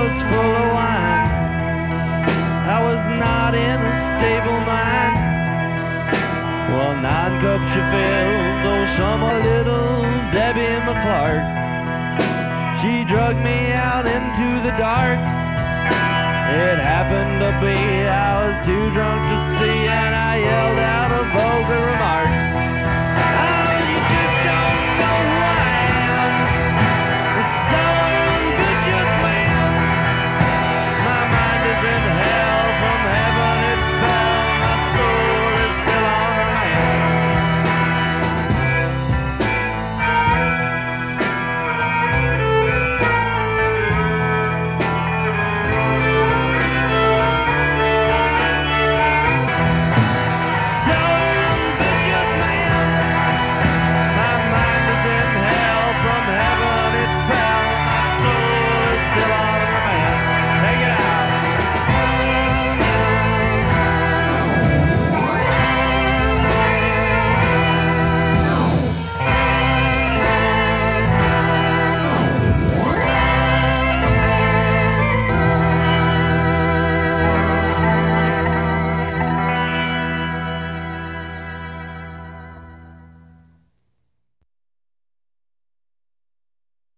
was full of wine. I was not in a stable mind. Well, 9 cups she filled, though some a little Debbie McClark. She drugged me out into the dark. It happened to be I was too drunk to see, and I yelled out a vulgar remark.